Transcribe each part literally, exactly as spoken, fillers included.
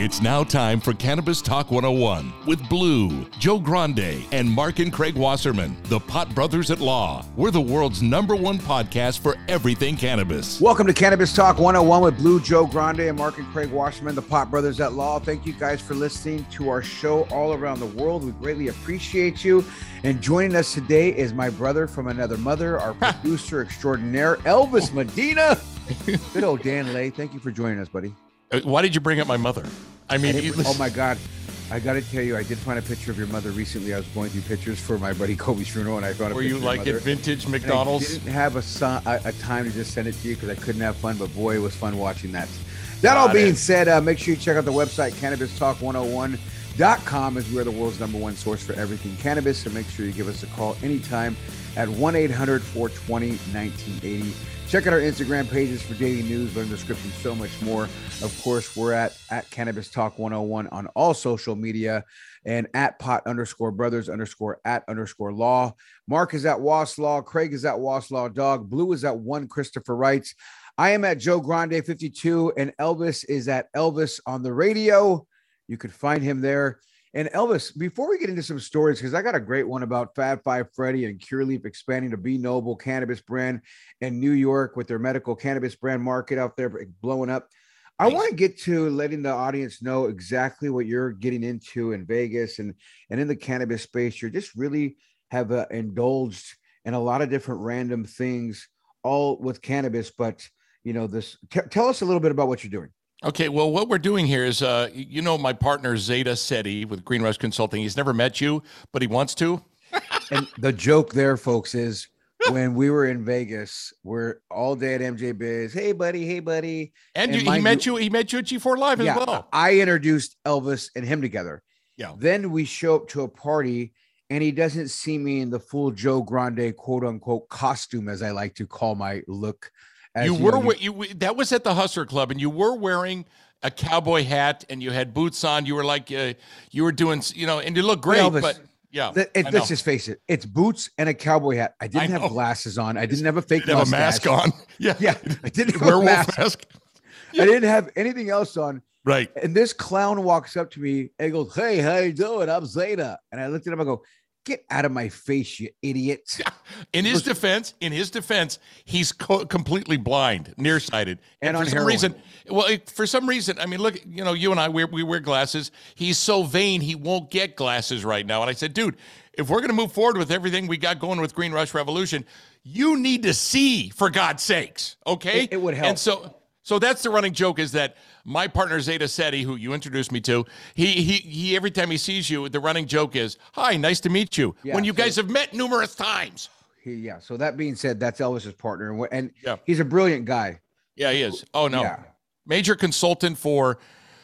It's now time for Cannabis Talk one oh one with Blue, Joe Grande, and Mark and Craig Wasserman, the Pot Brothers at Law. We're the world's number one podcast for everything cannabis. Welcome to Cannabis Talk one oh one with Blue, Joe Grande, and Mark and Craig Wasserman, the Pot Brothers at Law. Thank you guys for listening to our show all around the world. We greatly appreciate you. And joining us today is my brother from another mother, our producer extraordinaire, Elvis Medina. Good old Dan Lay. Thank you for joining us, buddy. Why did you bring up my mother? I mean, I you, oh my God. I got to tell you, I did find a picture of your mother recently. I was going through pictures for my buddy Kobe's funeral, and I found a were picture you of like your mother. at vintage And McDonald's? I didn't have a, son, a, a time to just send it to you because I couldn't have fun, but boy, it was fun watching that. That Got all being it. said, uh, make sure you check out the website, cannabis talk one oh one dot com, as we're the world's number one source for everything cannabis. So make sure you give us a call anytime at one eight hundred four two zero nineteen eighty. Check out our Instagram pages for daily news, learn descriptions, so much more. Of course, we're at, at Cannabis Talk one oh one on all social media and at pot underscore brothers underscore at underscore law. Mark is at Was Law. Craig is at Was Law Dog. Blue is at one Christopher Wrights. I am at Joe Grande fifty-two, and Elvis is at Elvis on the radio. You could find him there. And Elvis, before we get into some stories, because I got a great one about Fab Five Freddy and Curaleaf expanding to Be Noble cannabis brand in New York with their medical cannabis brand market out there blowing up. I want to get to letting the audience know exactly what you're getting into in Vegas and, and in the cannabis space. You're just really have uh, indulged in a lot of different random things, all with cannabis. But, you know, this t- tell us a little bit about what you're doing. Okay, well, what we're doing here is, uh, you know, my partner Zeta Seti with Green Rush Consulting. He's never met you, but he wants to. And the joke there, folks, is when we were in Vegas, we're all day at M J Biz. Hey, buddy. Hey, buddy. And, And you, he mind met you- you. He met you at G four Live as Yeah, well. I introduced Elvis and him together. Yeah. Then we show up to a party, and he doesn't see me in the full Joe Grande quote unquote costume, as I like to call my look. As, You you were know, we- you, that was at the Hustler Club, and you were wearing a cowboy hat, and you had boots on. You were like, uh, you were doing, you know, and you look great. Elvis, but yeah, Let- it- I know. let's just face it. It's boots and a cowboy hat. I didn't I have know. glasses on. I didn't have a fake Didn't have a mustache. mask on. Yeah, Yeah, I didn't have a werewolf mask. mask. I didn't have anything else on. Right. And this clown walks up to me and goes, "Hey, how you doing? I'm Zeta." And I looked at him. I go, "Get out of my face, you idiot!" In his defense, in his defense, he's co- completely blind, nearsighted, And and, on for some heroin. reason, well, it- for some reason, I mean, look, you know, you and I, we we wear glasses. He's so vain, he won't get glasses right now. And I said, dude, if we're going to move forward with everything we got going with Green Rush Revolution, you need to see, for God's sakes, okay? It- it would help. And so. So that's the running joke, is that my partner Zeta Seti, who you introduced me to, he he he every time he sees you, the running joke is, "Hi, nice to meet you." Yeah, when you so- guys have met numerous times. He, yeah. So that being said, that's Elvis's partner, and, wh- and Yeah. he's a brilliant guy. Yeah, he is. Oh no, Yeah. major consultant for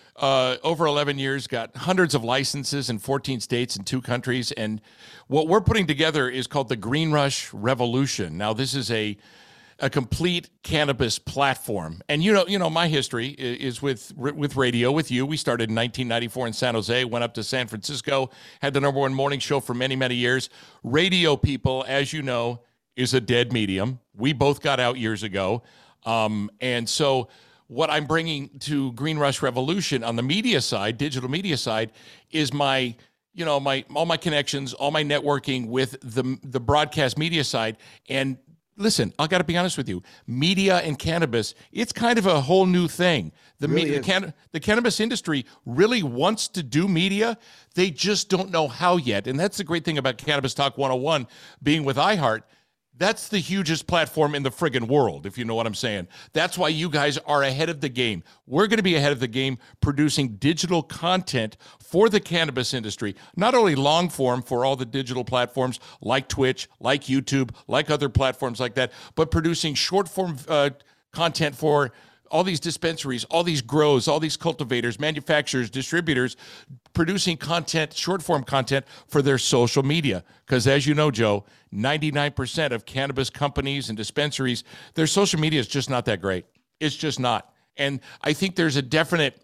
uh, over eleven years, got hundreds of licenses in fourteen states and two countries. And what we're putting together is called the Green Rush Revolution. Now, this is a a complete cannabis platform. And you know, you know, my history i- is with with radio with you. We started in nineteen ninety-four in San Jose, went up to San Francisco, had the number one morning show for many, many years. Radio, people, as you know, is a dead medium. We both got out years ago. Um, and so what I'm bringing to Green Rush Revolution on the media side, digital media side, is my, you know, my all my connections, all my networking with the the broadcast media side. And listen, I got to be honest with you. Media and cannabis, it's kind of a whole new thing. The Really media, is. the, can, the cannabis industry really wants to do media. They just don't know how yet. And that's the great thing about Cannabis Talk one oh one being with iHeart. That's the hugest platform in the friggin' world, if you know what I'm saying. That's why you guys are ahead of the game. We're going to be ahead of the game producing digital content for the cannabis industry, not only long form for all the digital platforms like Twitch, like YouTube, like other platforms like that, but producing short form uh, content for all these dispensaries, all these grows, all these cultivators, manufacturers, distributors, producing content, short form content for their social media. Because as you know, Joe, ninety-nine percent of cannabis companies and dispensaries, their social media is just not that great. It's just not. And I think there's a definite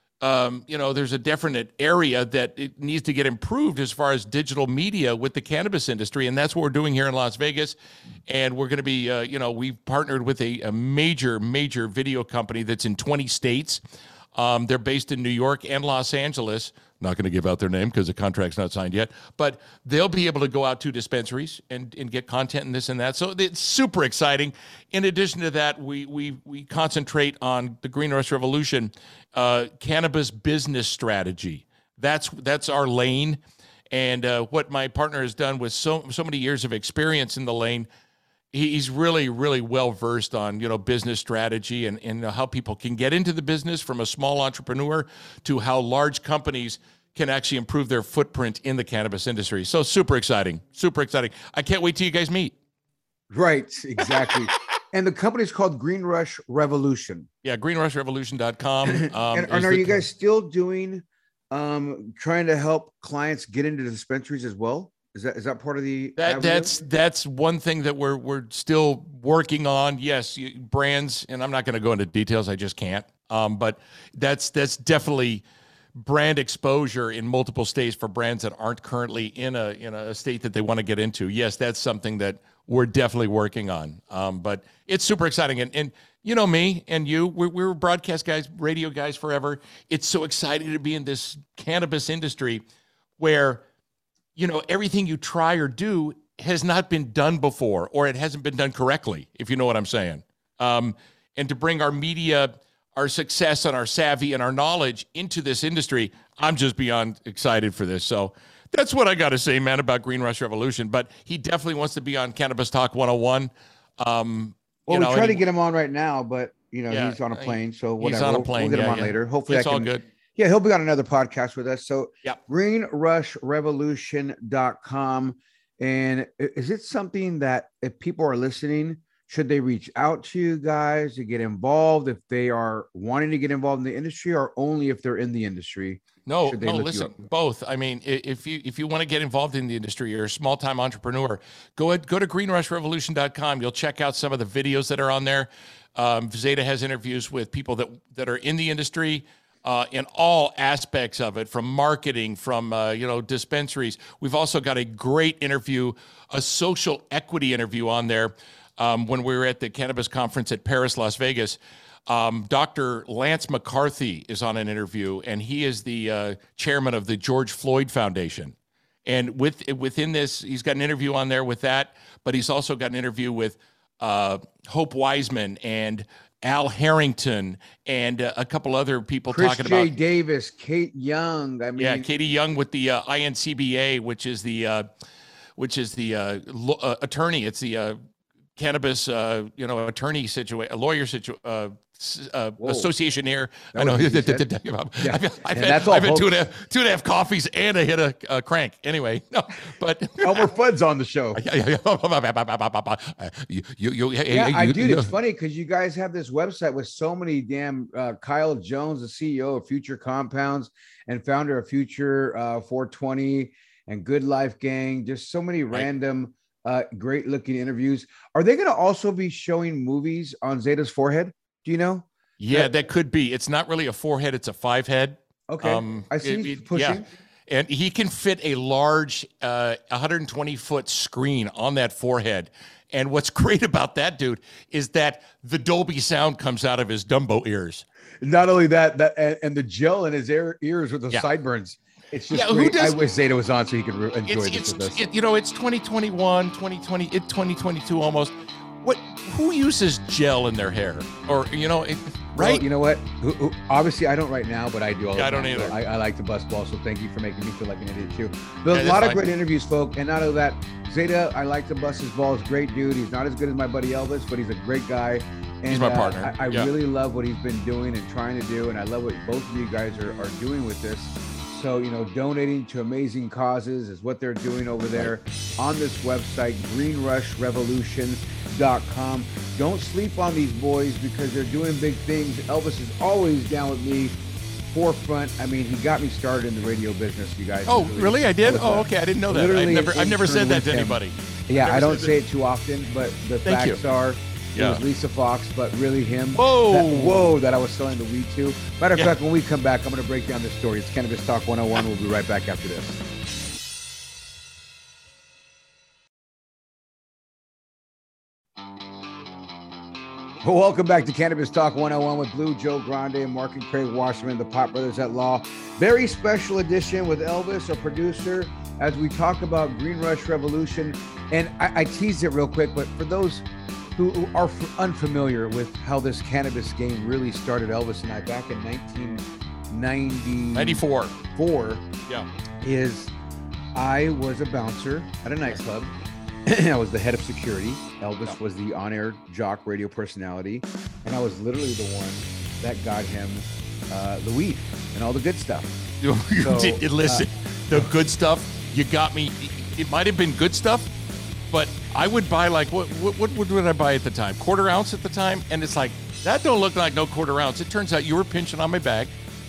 um, you know, there's a definite area that it needs to get improved as far as digital media with the cannabis industry. And that's what we're doing here in Las Vegas. And we're going to be, uh, you know, we've partnered with a, a major, major video company that's in twenty states. Um, they're based in New York and Los Angeles. Not going to give out their name because the contract's not signed yet, but they'll be able to go out to dispensaries and, and get content and this and that. So it's super exciting. In addition to that, we we we concentrate on the Green Rush Revolution, uh, cannabis business strategy. That's that's our lane. And uh, what my partner has done with so so many years of experience in the lane, he's really, really well versed on, you know, business strategy and, and how people can get into the business from a small entrepreneur to how large companies can actually improve their footprint in the cannabis industry. So super exciting, super exciting. I can't wait till you guys meet. Right, exactly. And the company's called Green Rush Revolution. Yeah, green rush revolution dot com. Um, and, and are the, you guys still doing, um, trying to help clients get into dispensaries as well? Is that is that part of the that avenue? that's that's one thing that we're we're still working on. Yes, you, brands, and I'm not going to go into details. I just can't. Um, but that's that's definitely brand exposure in multiple states for brands that aren't currently in a in a state that they want to get into. Yes, that's something that we're definitely working on. Um, but it's super exciting, and and you know me and you, we're, we're broadcast guys, radio guys forever. It's so exciting to be in this cannabis industry where, you know, everything you try or do has not been done before, or it hasn't been done correctly, if you know what I'm saying. Um, and to bring our media, our success and our savvy and our knowledge into this industry, I'm just beyond excited for this. So that's what I got to say, man, about Green Rush Revolution. But he definitely wants to be on Cannabis Talk one oh one. Um, well, you we know, try to he, get him on right now, but, you know, yeah, he's on a plane. So whatever. He's on a We'll, plane. we'll get him yeah, on yeah. later. Hopefully it's I can. all good. Yeah, he'll be on another podcast with us. So Yep. green rush revolution dot com. And is it something that if people are listening, should they reach out to you guys to get involved if they are wanting to get involved in the industry, or only if they're in the industry? No, should they no, look you listen, up? both. I mean, i- if you if you want to get involved in the industry, you're a small time entrepreneur, go ahead, go to green rush revolution dot com. You'll check out some of the videos that are on there. Um, Zeta has interviews with people that that are in the industry. Uh, in all aspects of it, from marketing, from uh, you know dispensaries. We've also got a great interview, a social equity interview on there. Um, when we were at the cannabis conference at Paris, Las Vegas, um, Doctor Lance McCarthy is on an interview, and he is the uh, chairman of the George Floyd Foundation. And with within this, he's got an interview on there with that, but he's also got an interview with uh, Hope Wiseman and Al Harrington and uh, a couple other people Chris talking J. about Davis, Kate Young. I mean, yeah, Katie Young with the uh, I N C B A, which is the uh, which is the uh, lo- uh, attorney. It's the uh, cannabis, uh, you know, attorney situation, a lawyer situation. Uh, Uh, association here. That I know. was I've, what you said. Yeah. I've, I've, And had, that's all, I've had two folks. and, a half, two and a half coffees and I hit a, a crank. Anyway, no, but Elmer Fudd's on the show. you, you, you, hey, Yeah, hey, I you, dude, you, it's funny because you guys have this website with so many damn uh, Kyle Jones, the C E O of Future Compounds and founder of Future uh, four twenty and Good Life Gang. Just so many Right. random, uh, great looking interviews. Are they going to also be showing movies on Zeta's forehead? Do you know? Yeah, that could be. It's not really a four-head; it's a five-head. Okay, Um, I see it- you it- pushing. yeah. And he can fit a large uh, one hundred twenty foot screen on that forehead. And what's great about that dude is that the Dolby sound comes out of his Dumbo ears. Not only that, that and, and the gel in his ear, ears with the Yeah. sideburns. It's just Yeah, who great. does- I wish Zeta was on so he could re- enjoy It's, this it's with us. it, you know, it's twenty twenty-one, twenty twenty, it twenty twenty-two almost. What? Who uses gel in their hair? Or you know, it, right? Well, you know what? Who, who, obviously, I don't right now, but I do all the Yeah, I time. don't So either. I, I like to bust balls, so thank you for making me feel like an idiot too. But Yeah, a that's lot of fine. great interviews, folk. And not only that, Zeta, I like to bust his balls. Great dude. He's not as good as my buddy Elvis, but he's a great guy. And, He's my uh, partner. I, I Yeah. really love what he's been doing and trying to do, and I love what both of you guys are, are doing with this. So, you know, donating to amazing causes is what they're doing over there on this website, green rush revolution dot com. Don't sleep on these boys because they're doing big things. Elvis is always down with me, forefront. I mean, he got me started in the radio business, you guys. Oh, Literally. really? I did? was, Oh, uh, okay. I didn't know that. I've literally never, I've never said intern that to with him. anybody. Yeah, Never I don't said say it too often, but the Thank you. facts are it Yeah. was Lisa Fox, but really him. Whoa. That, whoa, that I was selling the weed to. Matter of Yeah. fact, when we come back, I'm going to break down this story. It's Cannabis Talk one oh one. We'll be right back after this. Well, welcome back to Cannabis Talk one oh one with Blue, Joe Grande, and Mark and Craig Wasserman, the Pot Brothers at Law. Very special edition with Elvis, our producer, as we talk about Green Rush Revolution. And I, I teased it real quick, but for those who, who are f- unfamiliar with how this cannabis game really started, Elvis and I, back in nineteen ninety-four, ninety-four. Yeah. is I was a bouncer at a nightclub. I was the head of security. Elvis yeah. was the on-air jock radio personality. And I was literally the one that got him uh, the weed and all the good stuff. You, you so, did, listen, uh, the good stuff, you got me. It might have been good stuff, but I would buy like, what, what, what would I buy at the time? Quarter ounce at the time? And it's like, that don't look like no quarter ounce. It turns out you were pinching on my bag.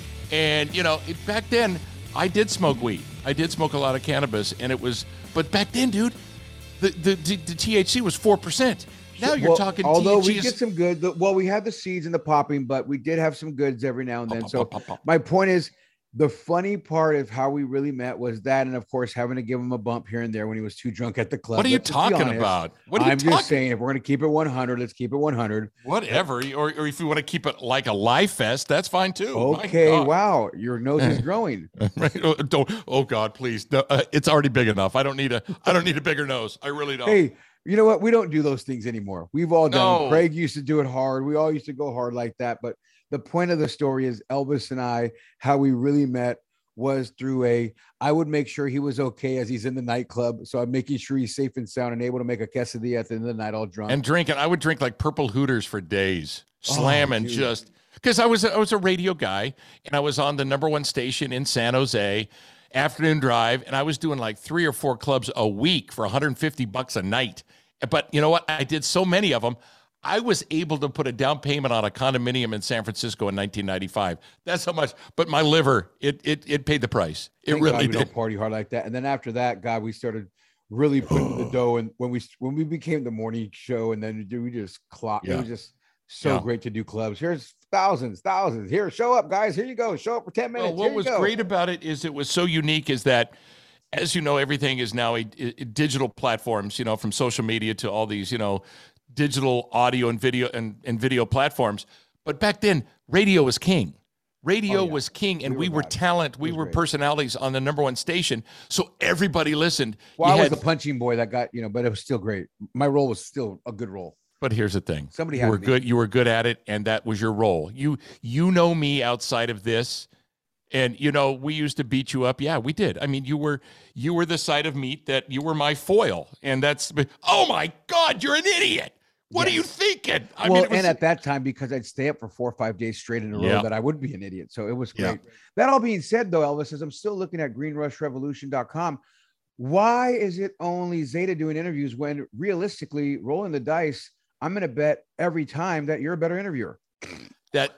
And, you know, it, back then, I did smoke weed. I did smoke a lot of cannabis. And it was, but back then, dude, The, the the the T H C was four percent. Now you're well, talking although T H C we is... get some good, the, well, we had the seeds and the popping, but we did have some goods every now and then. Pop, so pop, pop, pop. my point is, the funny part of how we really met was that, and of course, having to give him a bump here and there when he was too drunk at the club. What are you But talking honest, about? What are you I'm talking? just saying, if we're going to keep it one hundred, let's keep it one hundred. Whatever. Or, or if you want to keep it like a live fest, that's fine too. Okay, wow, your nose is growing. Right? Oh, don't. Oh God, please. No, uh, it's already big enough. I don't need a. I don't need a bigger nose. I really don't. Hey, you know what? We don't do those things anymore. We've all done. No. Craig used to do it hard. We all used to go hard like that. But the point of the story is Elvis and I, how we really met was through a, I would make sure he was okay as he's in the nightclub. So I'm making sure he's safe and sound and able to make a quesadilla at the end of the night all drunk. And drinking. I would drink like purple Hooters for days, slamming oh, just because I was I was a radio guy and I was on the number one station in San Jose, afternoon drive, and I was doing like three or four clubs a week for one hundred fifty bucks a night. But you know what? I did so many of them. I was able to put a down payment on a condominium in San Francisco in nineteen ninety-five. That's how much. But my liver, it it it paid the price. It Thank really God we did. don't party hard like that. And then after that, God, we started really putting the dough. And when we when we became the morning show, and then we just clocked. Yeah. It was just so Yeah. great to do clubs. Here's thousands, thousands. Here, show up, guys. Here you go. Show up for ten minutes. Well, what Here you was go. great about it is it was so unique is that, as you know, everything is now a, a digital platforms, you know, from social media to all these, you know, digital audio and video and, and video platforms. But back then, radio was king. Radio Oh, yeah. was king, and We we were were bad. talent. We was were great. personalities on the number one station. So everybody listened. Well, You I was had- the punching boy that got, you know, but it was still great. My role was still a good role. But here's the thing. Somebody you had were me. good. You were good at it, and that was your role. You you know me outside of this, and you know we used to beat you up. Yeah, we did. I mean, you were you were the side of meat that you were my foil, and that's. Oh my God, you're an idiot. What Yes. are you thinking? I well, mean, it was, and at that time, because I'd stay up for four or five days straight in a row, Yeah. that I would be an idiot. So it was Yeah. great. That all being said, though, Elvis, as I'm still looking at green rush revolution dot com, why is it only Zeta doing interviews when realistically, rolling the dice, I'm going to bet every time that you're a better interviewer? that.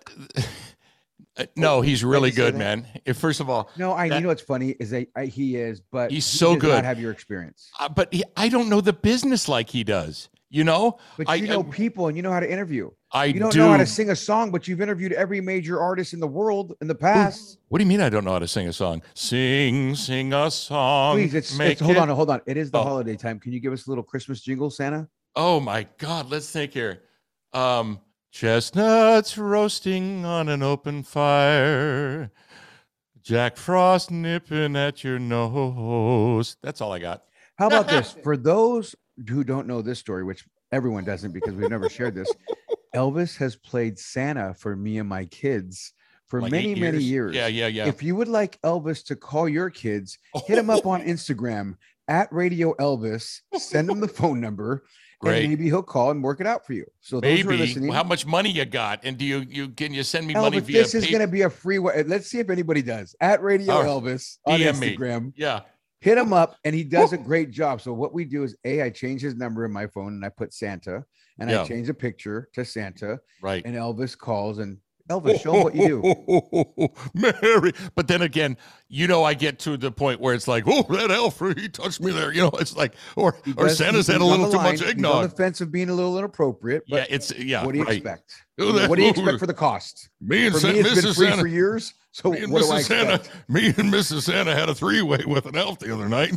Uh, no, he's really you say good, that? man. If, first of all, No, I That- you know what's funny is that I, he is, but He's he so does good. Not have your experience, uh, but he, I don't know the business like he does. You know, but I, you know I, people and you know how to interview. I You don't do. know how to sing a song, but you've interviewed every major artist in the world in the past. What do you mean I don't know how to sing a song? Sing, sing a song. Please, it's, make it's hold it- on, hold on. It is the Oh. holiday time. Can you give us a little Christmas jingle, Santa? Oh my God, let's think here. Um, chestnuts roasting on an open fire. Jack Frost nipping at your nose. That's all I got. How about this? For those who don't know this story, which everyone doesn't because we've never shared this, Elvis has played Santa for me and my kids for Like many, eight many years. Yeah, yeah, yeah. If you would like Elvis to call your kids, hit him up on Instagram at Radio Elvis, send him the phone number, Great. and maybe he'll call and work it out for you. So those who are Maybe. listening, How much money you got? And do you you can you send me money Elvis, via this is pay- going to be a free way. Let's see if anybody does. At Radio Oh, Elvis on D M me. Instagram. Yeah. Hit him up, and he does a great job. So what we do is, A, I change his number in my phone, and I put Santa, and Yeah. I change the picture to Santa, Right. and Elvis calls, and Elvis, show him what you do. Merry. But then again, you know, I get to the point where it's like, oh, that elf, he touched me there. You know, it's like, or He or does- Santa's he's had a on little the too line. much He's on eggnog. the fence of being a little inappropriate, but Yeah, it's yeah. what do you right. expect? Oh, that- What do you expect for the cost? Me and For Sa- me, it's been Missus free Santa. for years. So Me and what do I Missus Santa, expect? me and Missus Santa had a three-way with an elf the other night.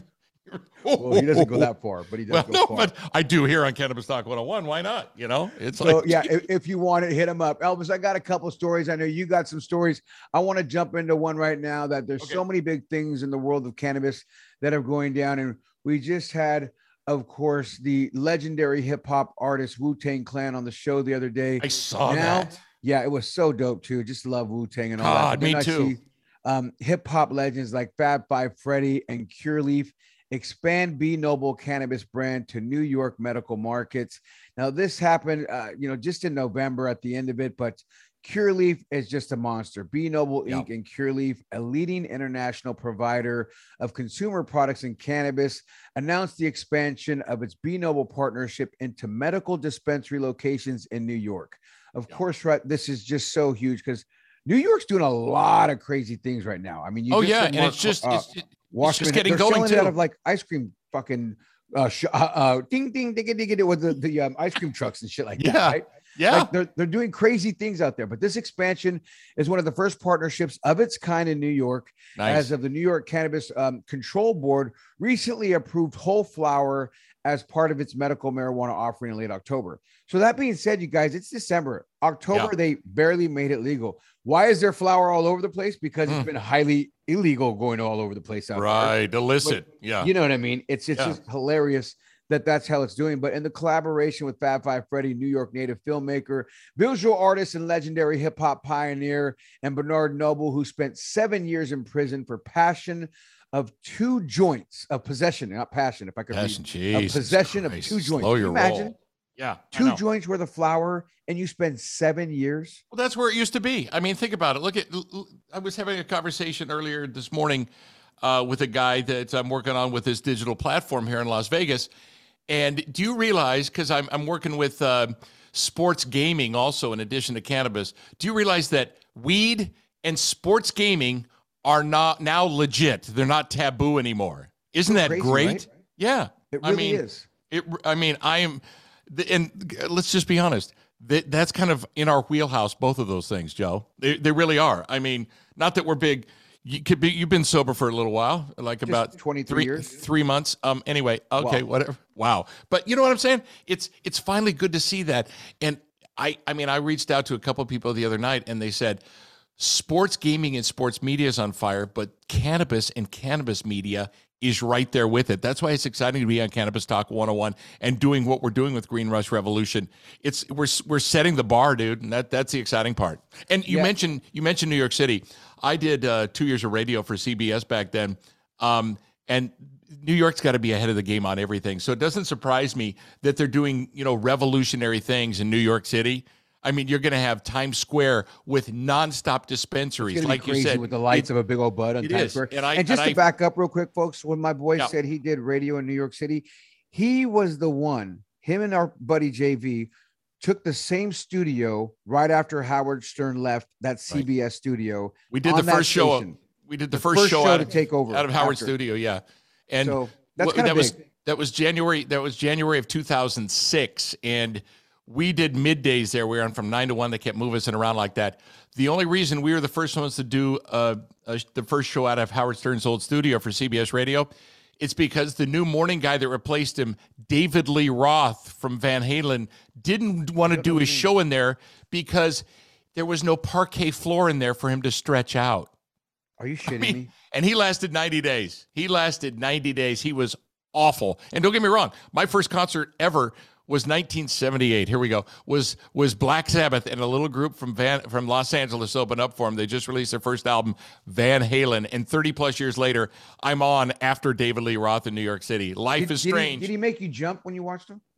Well, he doesn't go that far, but he does well, go no, far. but I do here on Cannabis Talk one oh one. Why not? You know, it's So like, yeah, if, if you want it, hit him up. Elvis, I got a couple stories. I know you got some stories. I want to jump into one right now that there's Okay. so many big things in the world of cannabis that are going down. And we just had, of course, the legendary hip hop artist Wu-Tang Clan on the show the other day. I saw Now, that. yeah, it was so dope too. Just love Wu-Tang and all that. God, But then me I too. see, um, hip hop legends like Fab Five Freddy and Cure Leaf expand B Noble cannabis brand to New York medical markets. Now, this happened, uh, you know, just in November at the end of it, but Cure Leaf is just a monster. B Noble Yeah. Incorporated and Cure Leaf, a leading international provider of consumer products in cannabis, announced the expansion of its B Noble partnership into medical dispensary locations in New York. Of Yeah. course, right, this is just so huge because New York's doing a lot of crazy things right now. I mean, you Oh just yeah, said and Mark- it's just uh, it's, it's Washington, just getting they're going selling it out too. of like ice cream fucking uh, sh- uh, uh ding ding ding ding ding with the, the um, ice cream trucks and shit like that, Yeah. right? yeah. Like they're they're doing crazy things out there. But this expansion is one of the first partnerships of its kind in New York, nice. as of the New York Cannabis um, Control Board recently approved whole flower as part of its medical marijuana offering in late October. So that being said, you guys, it's December. October, Yeah. they barely made it legal. Why is there flower all over the place? Because it's Mm. been highly illegal going all over the place out there. right, illicit. Yeah. You know what I mean? It's it's Yeah. just hilarious that that's how it's doing. But in the collaboration with Fab Five Freddy, New York native filmmaker, visual artist, and legendary hip hop pioneer, and Bernard Noble, who spent seven years in prison for passion of two joints of possession, not passion. If I could Passion, read, of Jesus possession of Christ. two joints. Slow Can you your imagine roll. Yeah, I two know. joints worth of flower, and you spend seven years. Well, that's where it used to be. I mean, think about it. Look at, l- l- I was having a conversation earlier this morning uh, with a guy that I'm working on with this digital platform here in Las Vegas. And do you realize, because I'm, I'm working with uh, sports gaming also in addition to cannabis, do you realize that weed and sports gaming are not now legit? They're not taboo anymore. Isn't that Crazy, great? right? Yeah. It I really mean, is. It, I mean, I am, the- and let's just be honest. That, that's kind of in our wheelhouse, both of those things, Joe. They, they really are. I mean, not that we're big. You could be. You've been sober for a little while, like Just about twenty-three three years. three months. Um. Anyway, okay, Wow. whatever. Wow. But you know what I'm saying? It's it's finally good to see that. And I I mean, I reached out to a couple of people the other night, and they said, sports gaming and sports media is on fire, but cannabis and cannabis media is right there with it. That's why it's exciting to be on Cannabis Talk one oh one and doing what we're doing with Green Rush Revolution. It's we're we're setting the bar, dude, and that that's the exciting part. And you Yeah. mentioned you mentioned New York City. I did uh, two years of radio for C B S back then, um, and New York's got to be ahead of the game on everything. So it doesn't surprise me that they're doing, you know, revolutionary things in New York City. I mean, you're going to have Times Square with nonstop dispensaries, It's gonna like be crazy you said, with the lights it- of a big old bud on it Times is. Square. And I- And just and to I- back up real quick, folks, when my boy Yeah. said he did radio in New York City, he was the one. Him and our buddy J V took the same studio right after Howard Stern left that C B S studio. We did on the that first show. station. We did the, The first, first show, show out to of take over out of Howard after. Studio. Yeah, and So that's wh- kinda that was big. that was January. That was January of two thousand six, and we did middays there. We were on from nine to one. They kept moving us around like that. The only reason we were the first ones to do uh, uh, the first show out of Howard Stern's old studio for C B S Radio, it's because the new morning guy that replaced him, David Lee Roth from Van Halen, didn't want to do his show in there because there was no parquet floor in there for him to stretch out. Are you shitting I mean, me? and he lasted ninety days. He lasted ninety days. He was awful. And don't get me wrong, my first concert ever was nineteen seventy-eight. Here we go. Was was Black Sabbath, and a little group from Van from Los Angeles opened up for him. They just released their first album, Van Halen, and thirty plus years later, I'm on after David Lee Roth in New York City. Life Did, is did he, strange. did he make you jump when you watched him?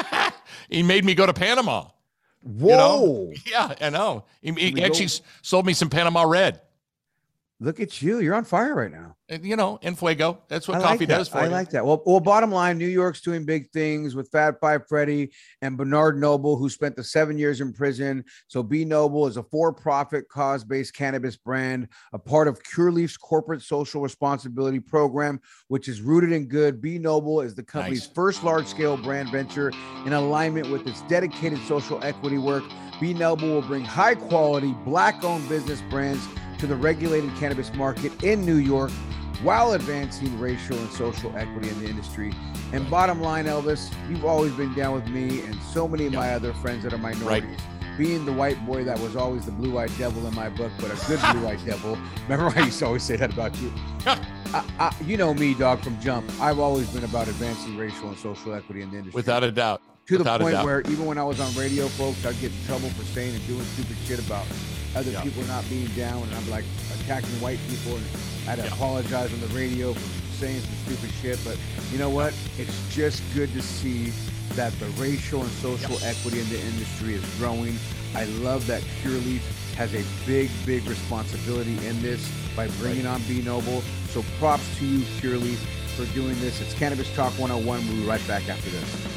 He made me go to Panama. Whoa! You know? Yeah, I know. He, he we actually go? s- sold me some Panama Red. Look at you. You're on fire right now. And, You know, en fuego. That's what I coffee like that. does for I you. like that. Well, well, bottom line, New York's doing big things with Fab Five Freddy and Bernard Noble, who spent the seven years in prison. So B Noble is a for-profit, cause-based cannabis brand, a part of Cure Leaf's corporate social responsibility program, which is rooted in good. B Noble is the company's Nice. first large-scale brand venture in alignment with its dedicated social equity work. B Noble will bring high-quality, Black-owned business brands to the regulated cannabis market in New York, while advancing racial and social equity in the industry. And bottom line, Elvis, you've always been down with me and so many of my other friends that are minorities. Right. Being the white boy that was always the blue-eyed devil in my book, but a good blue-eyed devil. Remember I used to always say that about you? I, I, you know me, dog, from jump. I've always been about advancing racial and social equity in the industry. Without a doubt. To Without the point where even when I was on radio, folks, I'd get in trouble for saying and doing stupid shit about other yeah. people not being down, and I'm like attacking white people, and I had to yeah. apologize on the radio for saying some stupid shit. But you know what? It's just good to see that the racial and social yeah. equity in the industry is growing. I love that Pure Leaf has a big, big responsibility in this by bringing right. on B Noble. So props to you, Pure Leaf, for doing this. It's Cannabis Talk one oh one. We'll be right back after this.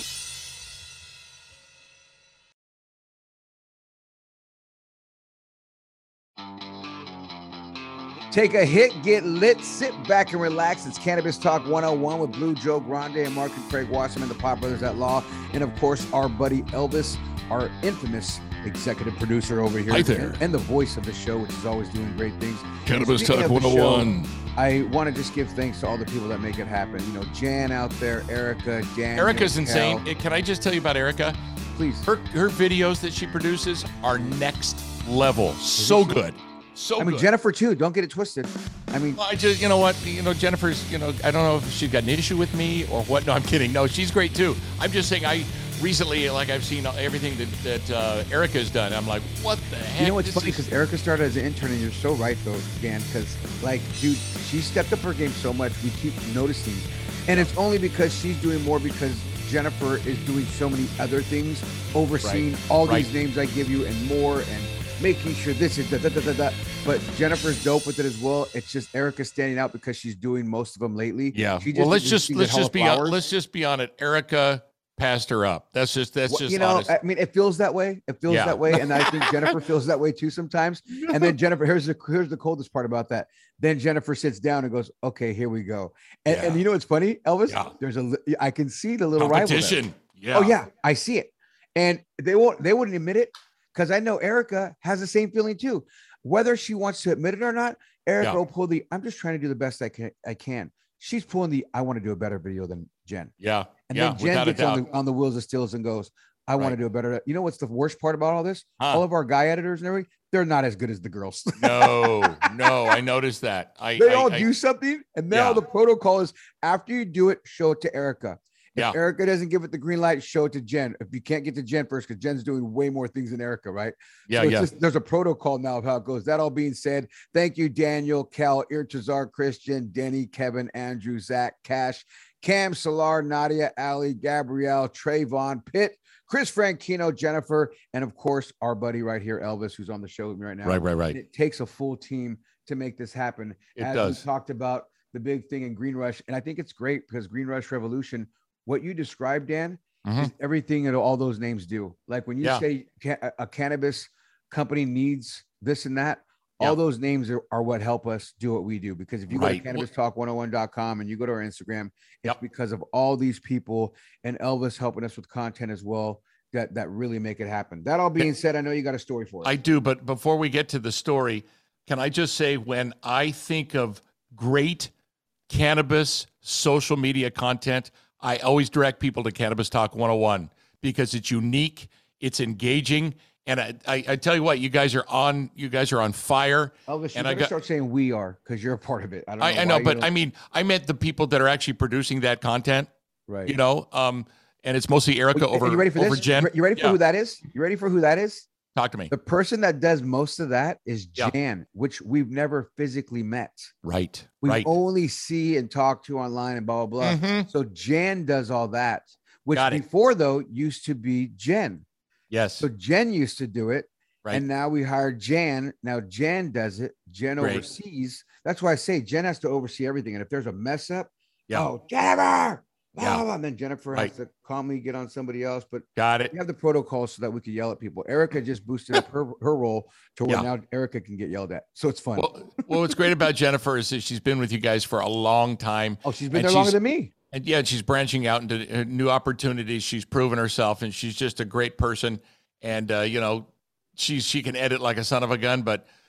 Take a hit, get lit, sit back and relax. It's Cannabis Talk one oh one with Blue, Joe Grande, and Mark and Craig Wasserman, the Pot Brothers at Law. And of course, our buddy Elvis, our infamous executive producer over here. Hi there. And, and the voice of the show, which is always doing great things. Cannabis Talk one oh one. Show, I want to just give thanks to all the people that make it happen. You know, Jan out there, Erica, Dan. Erica's insane. Can I just tell you about Erica? Please. Her, her videos that she produces are next level. So good. So I mean, good. Jennifer too. Don't get it twisted. I mean, well, I just, you know what, you know, Jennifer's, you know, I don't know if she's got an issue with me or what. No, I'm kidding. No, she's great too. I'm just saying, I recently, like, I've seen everything that that uh, Erica's done. I'm like, what the heck? You know what's this funny? is- Because Erica started as an intern, and you're so right though, Dan. Because like, dude, she stepped up her game so much. We keep noticing, and it's only because she's doing more because Jennifer is doing so many other things, overseeing right. all right. these names I give you and more, and making sure this is da da da da da. But Jennifer's dope with it as well. It's just Erica standing out because she's doing most of them lately. Yeah. She just well, let's just let's just be on, let's just be on it. Erica passed her up. That's just that's well, just you know. honest. I mean, it feels that way. It feels Yeah. that way, and I think Jennifer feels that way too sometimes. And then Jennifer, here's the here's the coldest part about that. Then Jennifer sits down and goes, "Okay, here we go." And, Yeah. and you know what's funny, Elvis? Yeah. There's a I can see the little rival there. Competition. Yeah. Oh yeah, I see it, and they won't. They wouldn't admit it because I know Erica has the same feeling too. Whether she wants to admit it or not, Erica Yeah. will pull the. I'm just trying to do the best I can. I can. She's pulling the. I want to do a better video than Jen. Yeah. And yeah. then Jen Without a gets on doubt. the, on the wheels of stills and goes, I want Right. to do a better. You know what's the worst part about all this? Huh. All of our guy editors and everything, they're not as good as the girls. No, no, I noticed that. I They I, all I, do something, and now Yeah. the protocol is after you do it, show it to Erica. If Yeah. Erica doesn't give it the green light, show it to Jen. If you can't get to Jen first, because Jen's doing way more things than Erica, right? Yeah, So it's yeah. just- there's a protocol now of how it goes. That all being said, thank you, Daniel, Cal, Irtazar, Christian, Denny, Kevin, Andrew, Zach, Cash, Cam, Solar, Nadia, Ali, Gabrielle, Trayvon, Pitt, Chris Franchino, Jennifer, and of course, our buddy right here, Elvis, who's on the show with me right now. Right, right, right. And it takes a full team to make this happen. It As does. we talked about the big thing in Green Rush, and I think it's great because Green Rush Revolution, what you described, Dan, Mhm. is everything that all those names do. Like when you Yeah. say ca- a cannabis company needs this and that, Yeah. all those names are, are what help us do what we do. Because if you go Right. to cannabis talk one oh one dot com and you go to our Instagram, it's Yep. because of all these people and Elvis helping us with content as well that, that really make it happen. That all being said, I know you got a story for us. I do, but before we get to the story, can I just say when I think of great cannabis social media content, I always direct people to Cannabis Talk one oh one because it's unique, it's engaging, and I, I, I tell you what, you guys are on, you guys are on fire. Elvis, you and I better got- start saying we are because you're a part of it. I don't know. I, I why know, you but don't- I mean, I meant the people that are actually producing that content. right. You know, um, and it's mostly Erica Well, over, you ready for over this? Jen. You ready for Yeah. who that is? You ready for who that is? Talk to me. The person that does most of that is Yeah. Jan, which we've never physically met. Right, We right. only see and talk to online and blah, blah, blah. Mhm. So Jan does all that, which Got it. before, though, used to be Jen. Yes, So Jen used to do it. right. And now we hired Jan. Now Jan does it. Jen Great. oversees. That's why I say Jen has to oversee everything. And if there's a mess up, Yeah. oh, Jennifer, blah, Yeah. blah, blah. And then Jennifer Right. has to calmly get on somebody else. But Got it. we have the protocol so that we could yell at people. Erica just boosted up her, her role to where Yeah. now Erica can get yelled at. So it's fun. Well, well, what's great about Jennifer is that she's been with you guys for a long time. oh, she's been and there longer she's- than me. And yeah, she's branching out into uh, new opportunities. She's proven herself, and she's just a great person. And uh, you know, she's she can edit like a son of a gun, but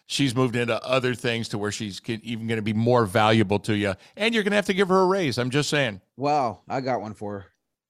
she's moved into other things to where she's even going to be more valuable to you. And you're going to have to give her a raise. I'm just saying. Wow, I got one for her.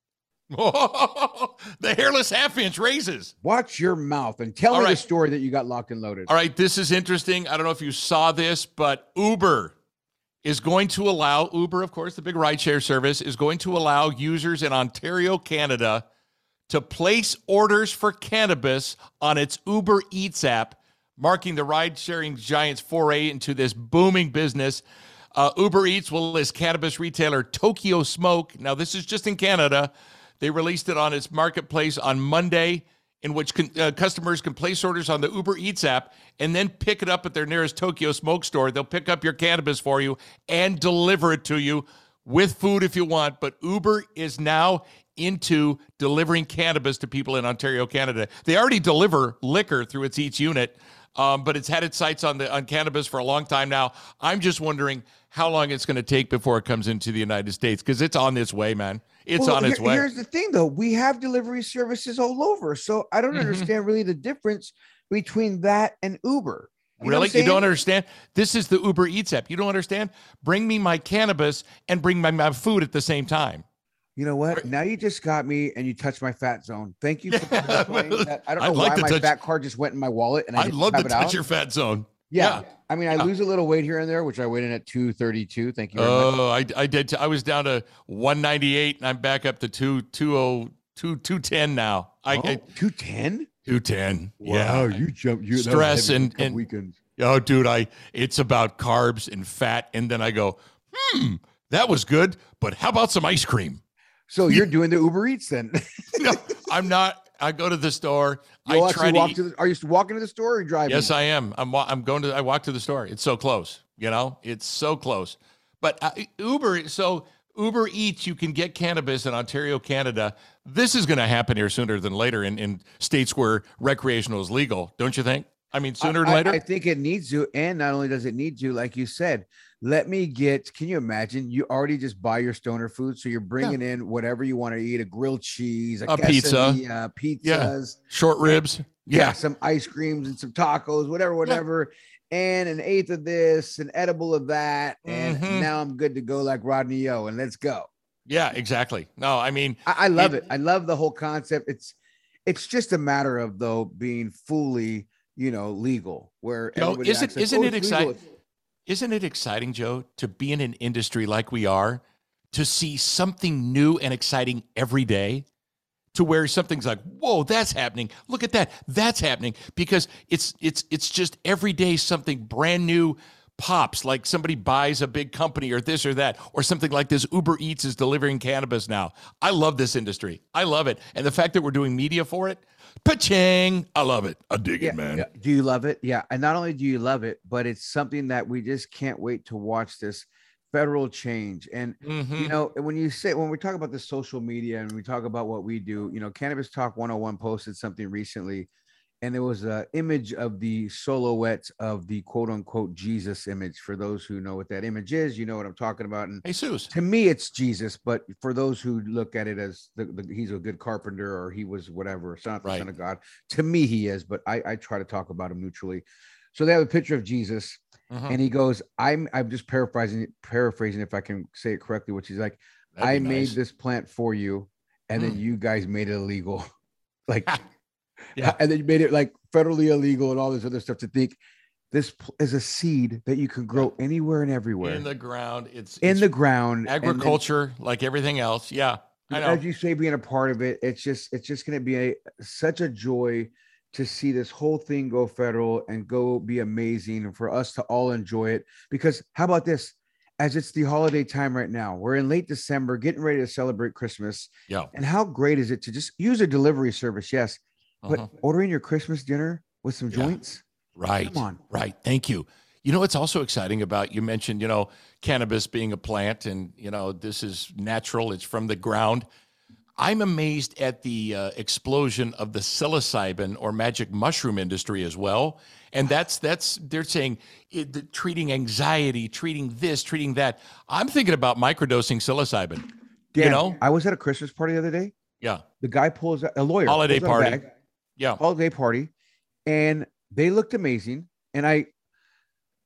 The hairless half-inch raises. Watch your mouth and tell All me right. the story that you got locked and loaded. All right, this is interesting. I don't know if you saw this, but Uber is going to allow, Uber, of course, the big rideshare service, is going to allow users in Ontario, Canada, to place orders for cannabis on its Uber Eats app, marking the ride-sharing giant's foray into this booming business. Uh, Uber Eats will list cannabis retailer Tokyo Smoke. Now, this is just in Canada. They released it on its marketplace on Monday, in which con- uh, customers can place orders on the Uber Eats app and then pick it up at their nearest Tokyo Smoke store. They'll pick up your cannabis for you and deliver it to you with food if you want. But Uber is now into delivering cannabis to people in Ontario, Canada. They already deliver liquor through its Eats unit, um, but it's had its sights on the on cannabis for a long time now. I'm just wondering how long it's going to take before it comes into the United States, because it's on its way, man. It's Well, on its here- way. Here's the thing, though. We have delivery services all over. So I don't Mhm. understand really the difference between that and Uber. You know what Really? I'm You saying? don't understand? This is the Uber Eats app. You don't understand? Bring me my cannabis and bring my, my food at the same time. You know what? Now you just got me and you touched my fat zone. Thank you for Yeah, clarifying well, that. I don't I'd know like why to my touch- fat card just went in my wallet and I I'd didn't love to have it touch out. your fat zone. Yeah. Yeah. I mean, I Yeah. lose a little weight here and there, which I weighed in at two thirty-two. Thank you very much. Oh, I, I did. T- I was down to one ninety-eight and I'm back up to two, two oh two, two ten now. I, Oh, I two ten? two ten. Wow, Yeah. you jumped. You, that was Stress heavy and- for a couple and- weekends. Oh, dude, I it's about carbs and fat. And then I go, hmm, that was good. But how about some ice cream? So you're doing the Uber Eats then? No, I'm not. I go to the store. You'll I try actually to walk eat- to the, are you walking to the store or driving? Yes, I am. I'm wa- I'm going to I walk to the store. It's so close, you know? It's so close. But uh, Uber so Uber Eats, you can get cannabis in Ontario, Canada. This is going to happen here sooner than later in, in states where recreational is legal, don't you think? I mean, sooner I, than later. I, I think it needs to. And not only does it need to, like you said, let me get, can you imagine? You already just buy your stoner food. So you're bringing in whatever you want to eat, a grilled cheese, a, A pizza. quesadilla, pizzas, Short ribs. yeah. Yeah. some ice creams and some tacos, whatever, whatever. And an eighth of this, an edible of that. And Mhm. now I'm good to go like Rodney O, and let's go. Yeah, exactly. No, I mean, I, I love It- it. I love the whole concept. It's it's just a matter of though being fully, you know, legal. Where Joe, everybody isn't- acts like, isn't "Oh, it it's legal." exciting? Isn't it exciting, Joe, to be in an industry like we are, to see something new and exciting every day, to where something's like, whoa, that's happening. Look at that. That's happening. Because it's it's it's just every day something brand new pops, like somebody buys a big company or this or that, or something like this. Uber Eats is delivering cannabis now. I love this industry. I love it. And the fact that we're doing media for it, pa-ching, I love it. I dig Yeah, it, man. yeah. Do you love it? Yeah. And not only do you love it, but it's something that we just can't wait to watch this federal change. And Mhm. you know, when you say when we talk about the social media and we talk about what we do, you know, Cannabis Talk one oh one posted something recently, and there was an image of the silhouette of the quote unquote Jesus image. For those who know what that image is, you know what I'm talking about. And Jesus. to me, it's Jesus, but for those who look at it as the, the, he's a good carpenter or he was whatever, son of the Right. son of God, to me, he is, but I, I try to talk about him neutrally. So they have a picture of Jesus. Mhm. And he goes, I'm I'm just paraphrasing it, paraphrasing if I can say it correctly, which is like, That'd I be made nice. this plant for you, and then Mm. you guys made it illegal. Like, Yeah. and then you made it like federally illegal and all this other stuff to think this pl- is a seed that you can grow anywhere and everywhere in the ground. It's in it's the ground. and then- agriculture, like everything else. Yeah, I know. as you say, being a part of it, it's just it's just going to be a such a joy to see this whole thing go federal and go be amazing, and for us to all enjoy it. Because how about this? As it's the holiday time right now, we're in late December, getting ready to celebrate Christmas. Yeah. And how great is it to just use a delivery service? Yes, but Uh-huh. ordering your Christmas dinner with some Yeah. joints. Right. Come on. Right. Thank you. You know what's also exciting about, you mentioned, you know, cannabis being a plant, and you know this is natural. It's from the ground. I'm amazed at the uh, explosion of the psilocybin or magic mushroom industry as well. And that's that's they're saying it, the, treating anxiety, treating this, treating that. I'm thinking about microdosing psilocybin. Dan, You know? I was at a Christmas party the other day. Yeah. The guy pulls out a lawyer Holiday pulls out a party. bag, Yeah. holiday party, and they looked amazing. And I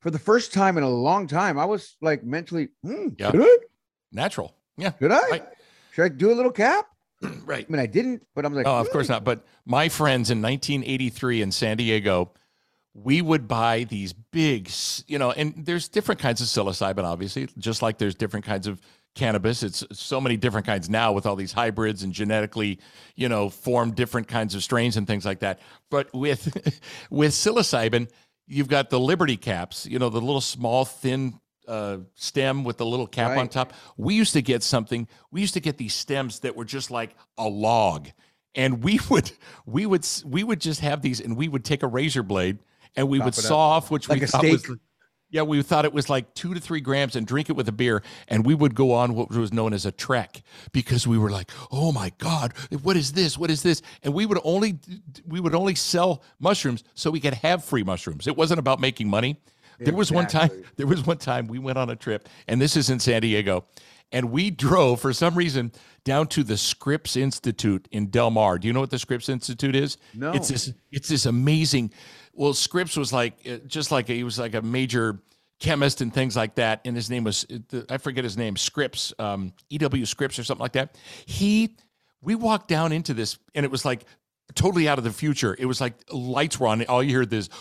for the first time in a long time, I was like mentally, hmm, Yeah. should I? Natural. Yeah. Should I? Right. Should I do a little cap? Right. I mean, I didn't, but I'm like, Oh, of course not. But my friends in nineteen eighty-three in San Diego, we would buy these big, s- you know, and there's different kinds of psilocybin, obviously, just like there's different kinds of cannabis. It's so many different kinds now with all these hybrids and genetically, you know, formed different kinds of strains and things like that. But with with psilocybin, you've got the Liberty caps, you know, the little small, thin uh, stem with the little cap on Right. top. We used to get something. We used to get these stems that were just like a log, and we would we would we would just have these, and we would take a razor blade and we Chop would it up. saw off, which Like we a thought was. steak. Yeah, we thought it was like two to three grams and drink it with a beer. And we would go on what was known as a trek because we were like, oh my God, what is this? What is this? And we would only we would only sell mushrooms so we could have free mushrooms. It wasn't about making money. There was one time, Exactly. there was one time we went on a trip, and this is in San Diego, and we drove for some reason down to the Scripps Institute in Del Mar. Do you know what the Scripps Institute is? No. It's this it's this amazing. Well, Scripps was like uh, just like a, he was like a major chemist and things like that, and his name was I forget his name, Scripps, um, E W Scripps or something like that. He, we walked down into this, and it was like totally out of the future. It was like lights were on, and all you heard this,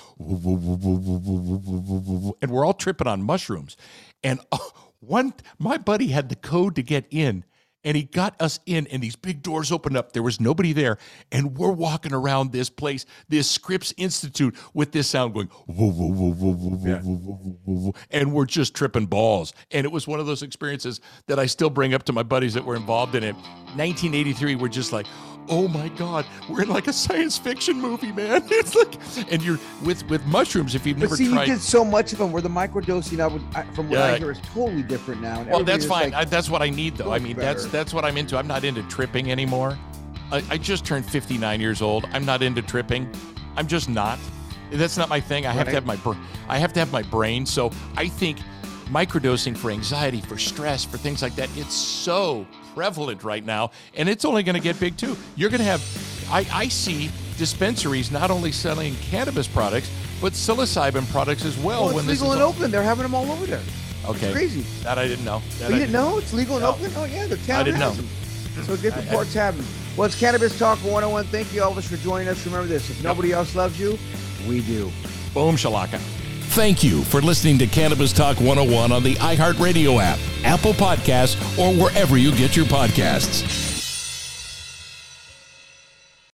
and we're all tripping on mushrooms. And uh, one, my buddy had the code to get in. And he got us in, and these big doors opened up. There was nobody there, and we're walking around this place, this Scripps Institute, with this sound going, woo, woo, woo, woo, woo, woo, woo, woo, woo, woo, and we're just tripping balls. And it was one of those experiences that I still bring up to my buddies that were involved in it. nineteen eighty-three, we're just like, oh my God, we're in like a science fiction movie, man. It's like, and you're with with mushrooms. If you've But never see, tried, you did so much of them where the microdosing, I would, I, from what Yeah. I hear, is totally different now. And well, everybody that's is fine. like, I, that's what I need, though. I much mean, that's better. that's what I'm into. I'm not into tripping anymore. I, I just turned fifty-nine years old. I'm not into tripping. I'm just not. That's not my thing. I have to Right. have my br- I have to have my brain. So I think microdosing for anxiety, for stress, for things like that, it's so prevalent right now, and it's only going to get big too. You're going to have. I, I see dispensaries not only selling cannabis products, but psilocybin products as well. well, it's when this legal is in all- Oakland. They're having them all over there. Okay, It's crazy. that I didn't know. That Oh, I you didn't know? It's legal in No. Oakland? Oh, yeah. The town I didn't has know. them. So different I- I- parts have them. Well, it's Cannabis Talk one oh one. Thank you, Elvis, for joining us. Remember this. If nobody else loves you, we do. Boom shalaka. Thank you for listening to Cannabis Talk one oh one on the iHeartRadio app, Apple Podcasts, or wherever you get your podcasts.